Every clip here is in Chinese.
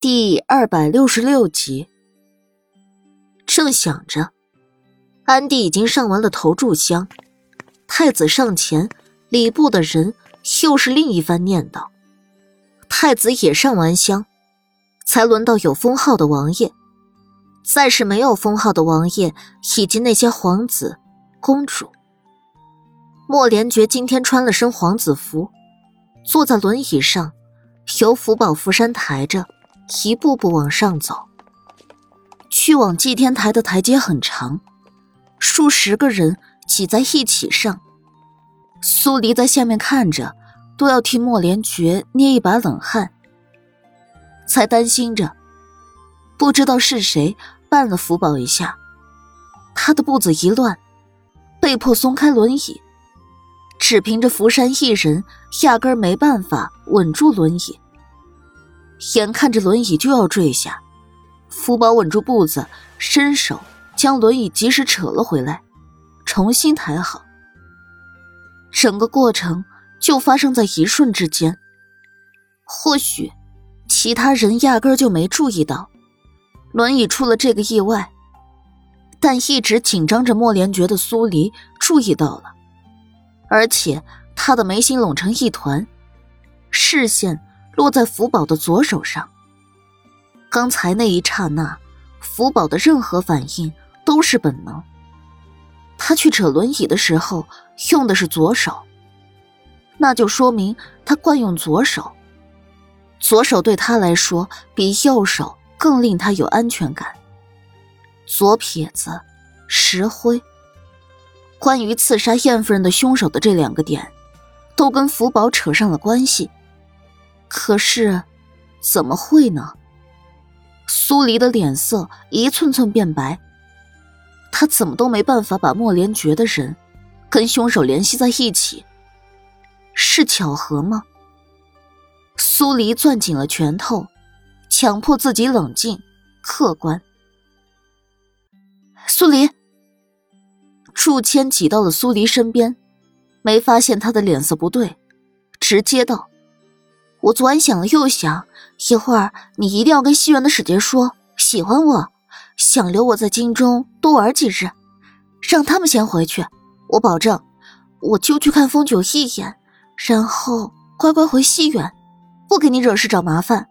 第266集。正想着，安帝已经上完了头炷香，太子上前，礼部的人又是另一番念叨。太子也上完香，才轮到有封号的王爷，再是没有封号的王爷以及那些皇子公主。莫连觉今天穿了身皇子服，坐在轮椅上，由福宝扶山抬着，一步步往上走。去往祭天台的台阶很长，数十个人挤在一起上。苏黎在下面看着，都要替莫连觉捏一把冷汗，才担心着不知道是谁绊了福宝一下，他的步子一乱，被迫松开轮椅，只凭着福山一人压根儿没办法稳住轮椅。眼看着轮椅就要坠下，福宝稳住步子，伸手将轮椅及时扯了回来，重新抬好。整个过程就发生在一瞬之间，或许其他人压根儿就没注意到轮椅出了这个意外，但一直紧张着莫连觉的苏黎注意到了，而且他的眉心拢成一团，视线落在福宝的左手上。刚才那一刹那，福宝的任何反应都是本能。他去扯轮椅的时候用的是左手，那就说明他惯用左手。左手对他来说比右手更令他有安全感。左撇子，石灰。关于刺杀燕夫人的凶手的这两个点，都跟福宝扯上了关系。可是，怎么会呢？苏黎的脸色一寸寸变白，他怎么都没办法把莫连觉的人跟凶手联系在一起。是巧合吗？苏黎攥紧了拳头，强迫自己冷静客观。苏黎，祝谦挤到了苏黎身边，没发现他的脸色不对，直接道：我昨晚想了又想，一会儿你一定要跟西园的使节说喜欢我，想留我在京中多玩几日，让他们先回去，我保证我就去看风九一眼，然后乖乖回西园，不给你惹事找麻烦。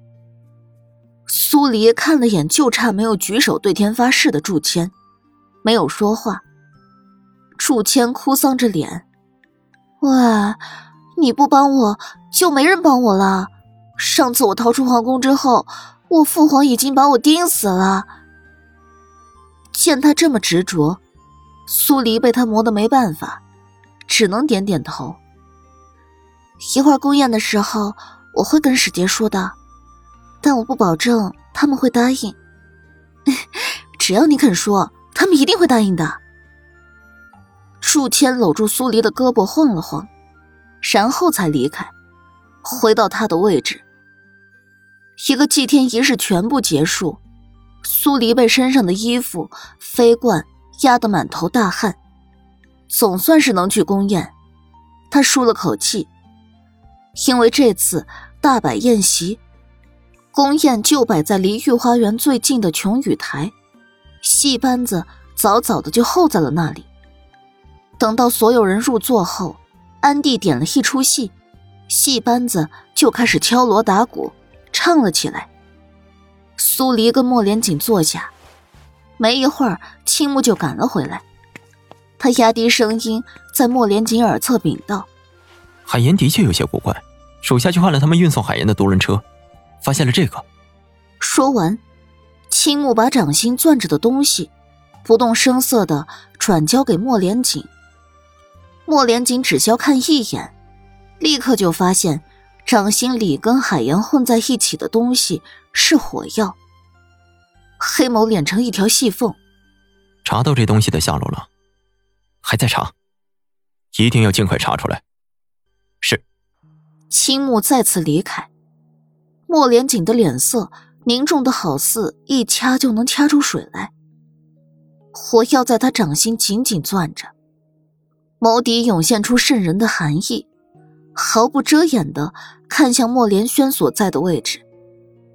苏黎看了眼就差没有举手对天发誓的祝谦，没有说话。祝谦哭丧着脸：喂，你不帮我就没人帮我了。上次我逃出皇宫之后，我父皇已经把我钉死了。见他这么执着，苏黎被他磨得没办法，只能点点头。一会儿宫宴的时候我会跟使节说的，但我不保证他们会答应。只要你肯说，他们一定会答应的。祝谦搂住苏黎的胳膊晃了晃，然后才离开，回到他的位置。一个祭天仪式全部结束，苏黎被身上的衣服、妃冠压得满头大汗，总算是能去宫宴。他舒了口气，因为这次大摆宴席，宫宴就摆在离御花园最近的琼雨台，戏班子早早的就候在了那里。等到所有人入座后，安帝点了一出戏，戏班子就开始敲锣打鼓唱了起来。苏黎跟莫连锦坐下，没一会儿青木就赶了回来。他压低声音在莫连锦耳侧禀道： 海盐的确有些古怪，手下去换了他们运送海盐的独轮车，发现了这个。 说完，青木把掌心攥着的东西不动声色地转交给莫连锦。莫连锦只消看一眼，立刻就发现掌心里跟海盐混在一起的东西是火药。黑眸敛成一条细缝： 查到这东西的下落了？还在查，一定要尽快查出来。是。 青木再次离开。莫连锦的脸色凝重的好似一掐就能掐出水来，火药在他掌心紧紧攥着，眸底涌现出渗人的寒意，毫不遮掩地看向莫连轩所在的位置。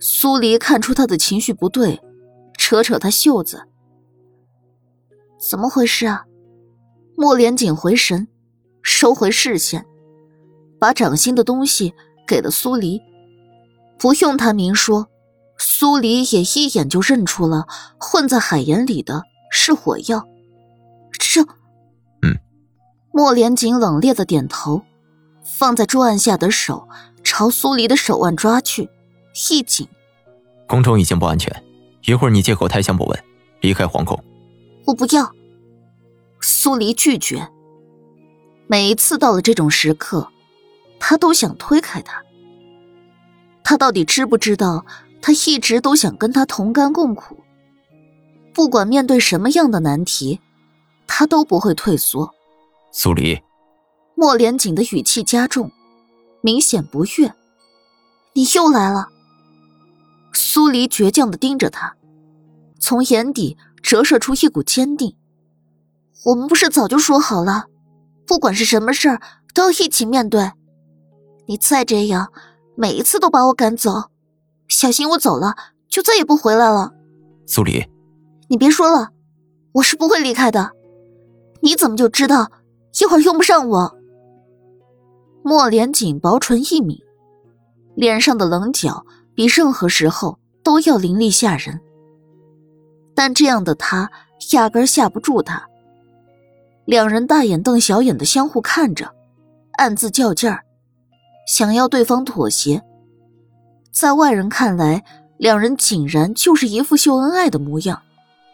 苏黎看出他的情绪不对，扯扯他袖子。怎么回事啊？莫连锦回神，收回视线，把掌心的东西给了苏黎。不用他明说，苏黎也一眼就认出了混在海盐里的是火药。这……莫连锦冷冽的点头，放在桌案下的手朝苏黎的手腕抓去，一紧。 宫中已经不安全，一会儿你借口太相不稳，离开皇宫。 我不要。苏黎拒绝。每一次到了这种时刻，他都想推开他。他到底知不知道，他一直都想跟他同甘共苦，不管面对什么样的难题，他都不会退缩。 苏黎， 莫连锦的语气加重，明显不悦。你又来了。苏黎倔强地盯着他，从眼底折射出一股坚定。我们不是早就说好了，不管是什么事儿都要一起面对。你再这样，每一次都把我赶走，小心我走了就再也不回来了。 苏黎， 你别说了，我是不会离开的。你怎么就知道一会儿用不上我？莫连锦薄唇一抿，脸上的棱角比任何时候都要凌厉吓人。但这样的他压根吓不住他。两人大眼瞪小眼的相互看着，暗自较劲儿，想要对方妥协。在外人看来，两人竟然就是一副秀恩爱的模样。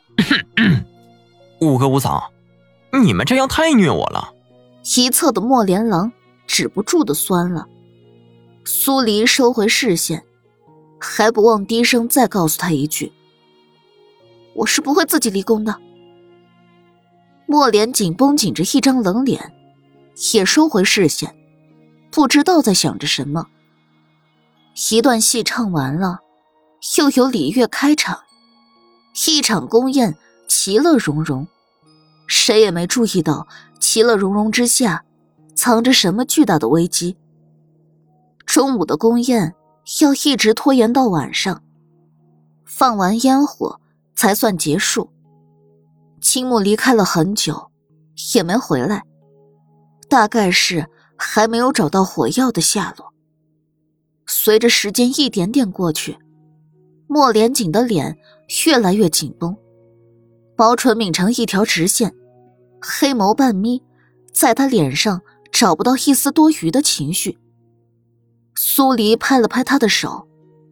五哥五嫂，你们这样太虐我了。 一侧的莫连郎止不住的酸了。苏黎收回视线，还不忘低声再告诉他一句：我是不会自己离宫的。莫连锦绷紧着一张冷脸，也收回视线，不知道在想着什么。一段戏唱完了，又有礼乐开场，一场宫宴其乐融融。谁也没注意到其乐融融之下藏着什么巨大的危机。中午的宫宴要一直拖延到晚上，放完烟火才算结束。青木离开了很久，也没回来，大概是还没有找到火药的下落。随着时间一点点过去，莫连锦的脸越来越紧绷，薄唇抿成一条直线，黑眸半眯，在他脸上找不到一丝多余的情绪。苏黎拍了拍他的手：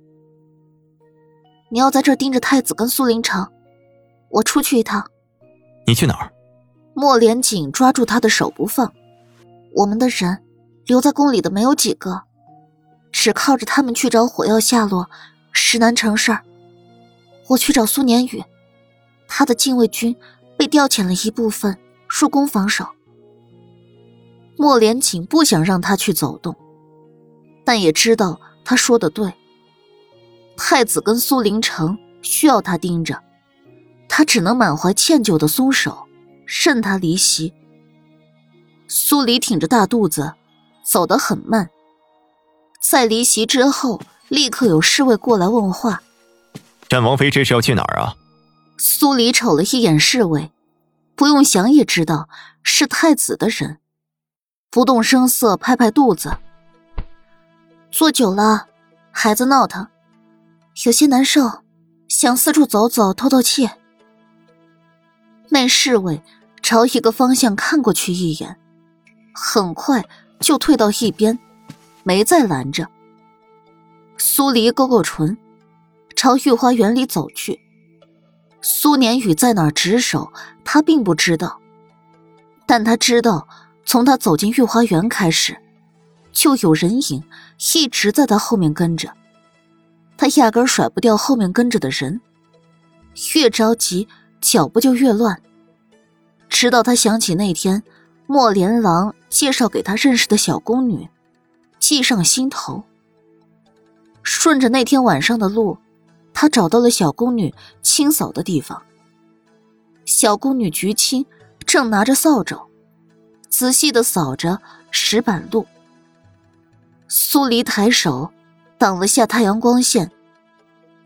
你要在这儿盯着太子跟苏林城，我出去一趟。 你去哪儿？ 莫连锦抓住他的手不放。我们的人留在宫里的没有几个，只靠着他们去找火药下落实难成事儿。我去找苏年宇，他的禁卫军被调遣了一部分入宫防守。莫连锦不想让他去走动，但也知道他说的对。太子跟苏林城需要他盯着，他只能满怀歉疚的松手，任他离席。苏黎挺着大肚子，走得很慢。在离席之后，立刻有侍卫过来问话： 战王妃这是要去哪儿啊？ 苏黎瞅了一眼侍卫，不用想也知道是太子的人，不动声色拍拍肚子：坐久了，孩子闹腾，有些难受，想四处走走透透气。那侍卫朝一个方向看过去一眼，很快就退到一边，没再拦着。苏黎勾勾唇，朝御花园里走去。苏年宇在哪儿值守，他并不知道，但他知道从他走进御花园开始，就有人影一直在他后面跟着。他压根甩不掉后面跟着的人，越着急脚步就越乱。直到他想起那天莫连郎介绍给他认识的小宫女，记上心头。顺着那天晚上的路，他找到了小宫女清扫的地方。小宫女菊青正拿着扫帚，仔细地扫着石板路。苏黎抬手挡了下太阳光线，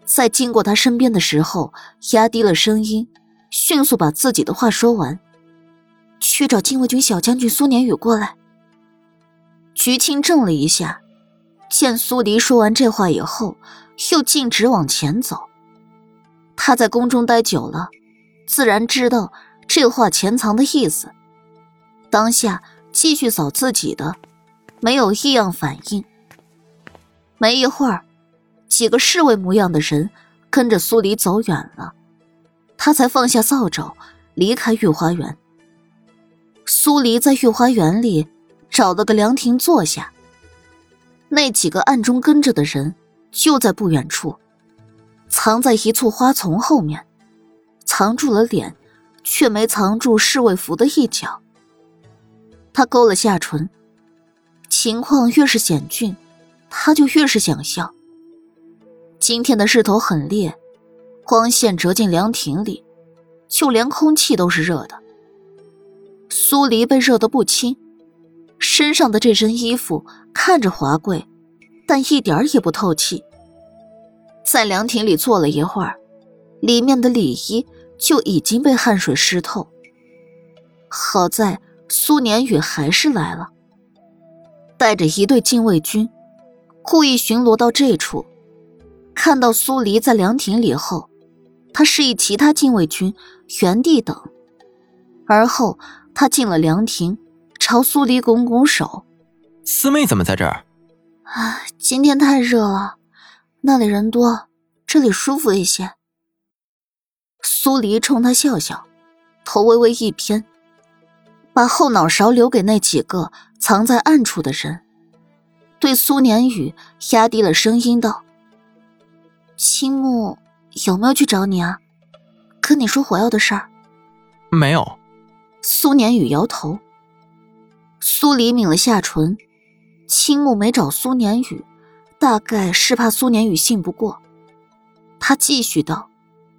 在经过他身边的时候，压低了声音，迅速把自己的话说完。去找禁卫军小将军苏年宇过来。菊青怔了一下，见苏黎说完这话以后，又径直往前走。他在宫中待久了，自然知道这话潜藏的意思。当下继续扫自己的，没有异样反应。没一会儿，几个侍卫模样的人跟着苏黎走远了，他才放下扫帚，离开御花园。苏黎在御花园里找了个凉亭坐下，那几个暗中跟着的人就在不远处，藏在一簇花丛后面，藏住了脸，却没藏住侍卫服的一角。他勾了下唇，情况越是险峻，他就越是想笑。今天的日头很烈，光线折进凉亭里，就连空气都是热的。苏黎被热得不轻，身上的这身衣服看着华贵，但一点也不透气。在凉亭里坐了一会儿，里面的里衣就已经被汗水湿透。好在苏年宇还是来了，带着一队禁卫军，故意巡逻到这处。看到苏黎在凉亭里后，他示意其他禁卫军原地等，而后他进了凉亭，朝苏黎拱拱手。 四妹怎么在这儿？ 今天太热了，那里人多，这里舒服一些。苏黎冲他笑笑，头微微一偏，把后脑勺留给那几个藏在暗处的人，对苏年宇压低了声音道：青木有没有去找你啊？跟你说火药的事儿。 没有。 苏年宇摇头。苏黎抿了下唇，青木没找苏年宇，大概是怕苏年宇信不过。他继续道：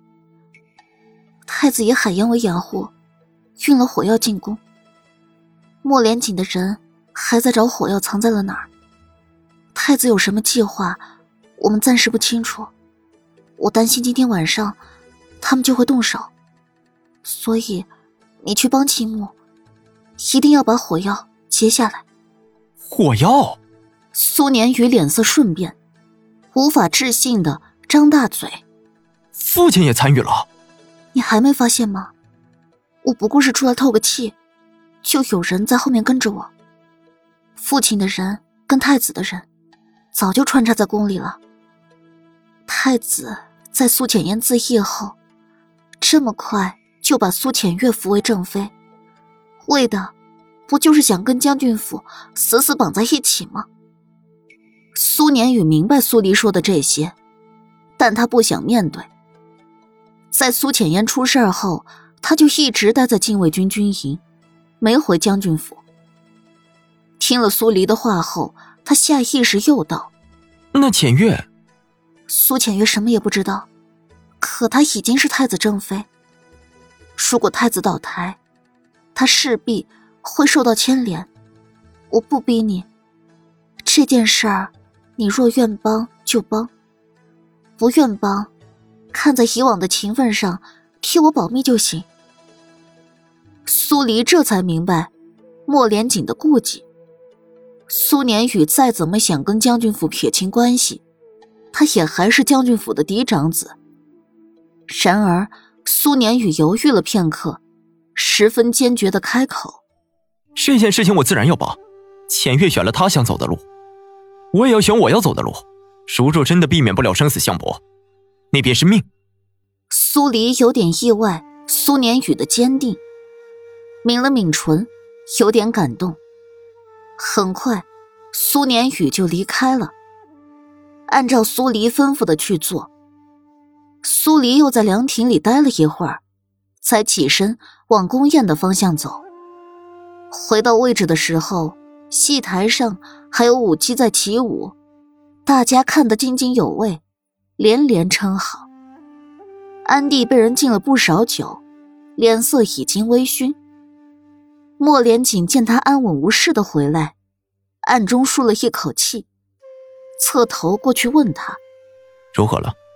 太子以海盐为掩护，运了火药进宫。莫连锦的人还在找火药藏在了哪儿。太子有什么计划，我们暂时不清楚。我担心今天晚上他们就会动手，所以你去帮青木，一定要把火药截下来。 火药？ 苏年宇脸色瞬变，无法置信地张大嘴。 父亲也参与了？ 你还没发现吗？我不过是出来透个气，就有人在后面跟着我。父亲的人跟太子的人早就穿插在宫里了。太子在苏浅烟自缢后，这么快就把苏浅月扶为正妃，为的不就是想跟将军府死死绑在一起吗？苏年宇明白苏黎说的这些，但他不想面对。在苏浅烟出事后，他就一直待在禁卫军军营，没回将军府。听了苏黎的话后，他下意识又道： 那浅月？ 苏浅月什么也不知道，可她已经是太子正妃。如果太子倒台，她势必会受到牵连。我不逼你，这件事儿你若愿帮就帮，不愿帮，看在以往的情分上替我保密就行。苏黎这才明白莫连锦的顾忌。苏年宇再怎么想跟将军府撇清关系，他也还是将军府的嫡长子。然而苏年宇犹豫了片刻，十分坚决地开口： 这件事情我自然要帮。浅月选了他想走的路，我也要选我要走的路。如若真的避免不了生死相搏，那便是命。 苏黎有点意外苏年宇的坚定，抿了抿唇，有点感动。很快苏年宇就离开了，按照苏黎吩咐的去做。苏黎又在凉亭里待了一会儿，才起身往宫宴的方向走。回到位置的时候，戏台上还有舞姬在起舞，大家看得津津有味，连连称好。安帝被人敬了不少酒，脸色已经微醺。莫连锦见他安稳无事的回来，暗中舒了一口气，侧头过去问他： 如何了？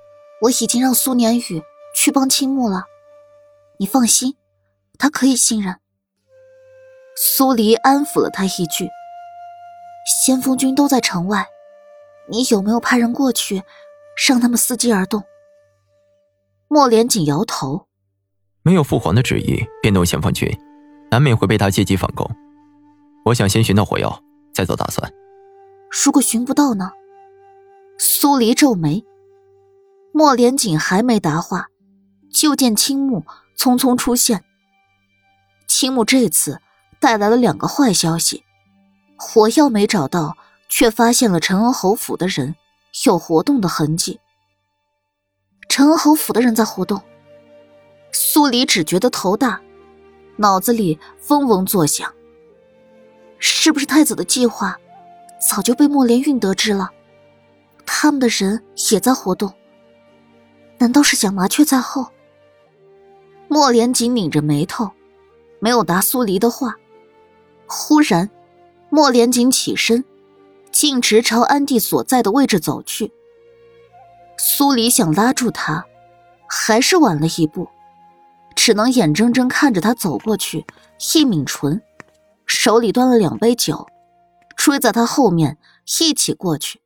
我已经让苏年宇去帮青木了，你放心，他可以信任。苏黎安抚了他一句，先锋军都在城外，你有没有派人过去让他们伺机而动？莫连锦摇头， 没有父皇的旨意变动先锋军，难免会被他借机反攻。我想先寻到火药，再做打算。 如果寻不到呢？苏黎皱眉。莫连锦还没答话，就见青木匆匆出现。青木这次带来了2个坏消息，火药没找到，却发现了陈恩侯府的人有活动的痕迹。陈恩侯府的人在活动，苏黎只觉得头大，脑子里嗡嗡作响。是不是太子的计划早就被莫连运得知了？他们的人也在活动，难道是想麻雀在后？莫连锦拧着眉头，没有答苏黎的话。忽然，莫连锦起身，径直朝安帝所在的位置走去。苏黎想拉住他，还是晚了一步，只能眼睁睁看着他走过去，一抿唇，手里端了2杯酒，追在他后面一起过去。